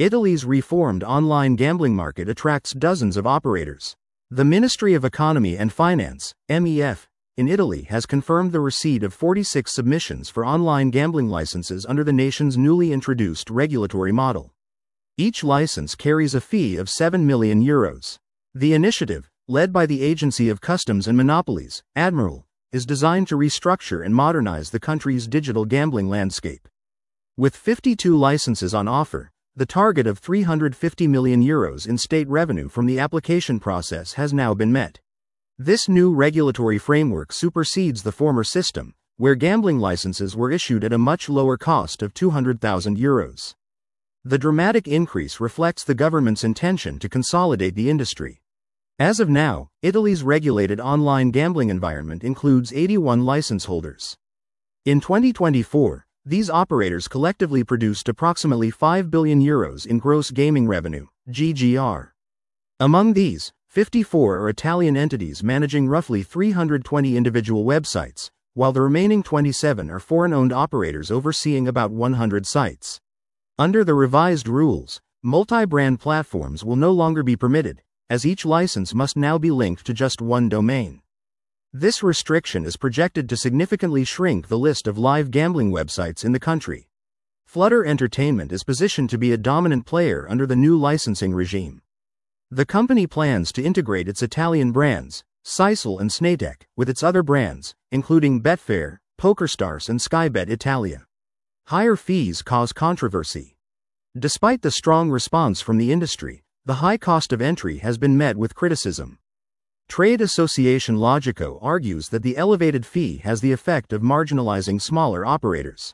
Italy's reformed online gambling market attracts dozens of operators. The Ministry of Economy and Finance, MEF, in Italy has confirmed the receipt of 46 submissions for online gambling licenses under the nation's newly introduced regulatory model. Each license carries a fee of €7 million. The initiative, led by the Agency of Customs and Monopolies, ADMIRAL, is designed to restructure and modernize the country's digital gambling landscape. With 52 licenses on offer, the target of €350 million in state revenue from the application process has now been met. This new regulatory framework supersedes the former system, where gambling licenses were issued at a much lower cost of €200,000. The dramatic increase reflects the government's intention to consolidate the industry. As of now, Italy's regulated online gambling environment includes 81 license holders. In 2024, these operators collectively produced approximately €5 billion in gross gaming revenue, GGR. Among these, 54 are Italian entities managing roughly 320 individual websites, while the remaining 27 are foreign-owned operators overseeing about 100 sites. Under the revised rules, multi-brand platforms will no longer be permitted, as each license must now be linked to just one domain. This restriction is projected to significantly shrink the list of live gambling websites in the country. Flutter Entertainment is positioned to be a dominant player under the new licensing regime. The company plans to integrate its Italian brands, Sisal and Snaitech, with its other brands, including Betfair, PokerStars and Skybet Italia. Higher fees cause controversy. Despite the strong response from the industry, the high cost of entry has been met with criticism. Trade association Logico argues that the elevated fee has the effect of marginalizing smaller operators.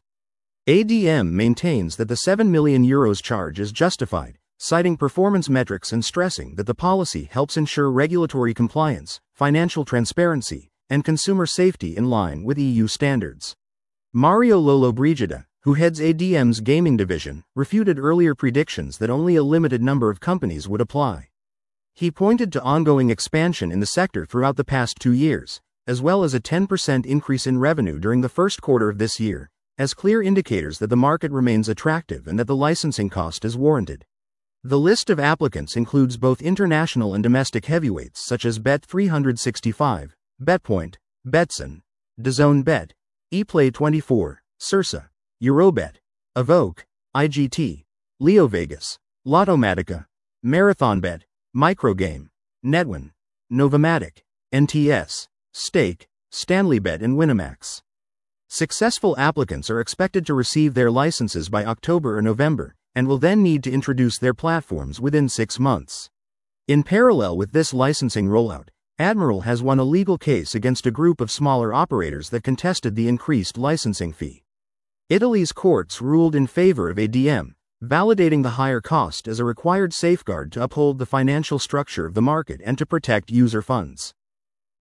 ADM maintains that the €7 million charge is justified, citing performance metrics and stressing that the policy helps ensure regulatory compliance, financial transparency, and consumer safety in line with EU standards. Mario Lollobrigida, who heads ADM's gaming division, refuted earlier predictions that only a limited number of companies would apply. He pointed to ongoing expansion in the sector throughout the past 2 years, as well as a 10% increase in revenue during the first quarter of this year, as clear indicators that the market remains attractive and that the licensing cost is warranted. The list of applicants includes both international and domestic heavyweights such as Bet365, BetPoint, Betson, DAZN Bet, ePlay24, Cirsa, Eurobet, Evoke, IGT, LeoVegas, Lottomatica, MarathonBet, Microgame, Netwin, Novomatic, NTS, Stake, StanleyBet and Winamax. Successful applicants are expected to receive their licenses by October or November, and will then need to introduce their platforms within 6 months. In parallel with this licensing rollout, ADMIRAL has won a legal case against a group of smaller operators that contested the increased licensing fee. Italy's courts ruled in favor of ADM, validating the higher cost as a required safeguard to uphold the financial structure of the market and to protect user funds.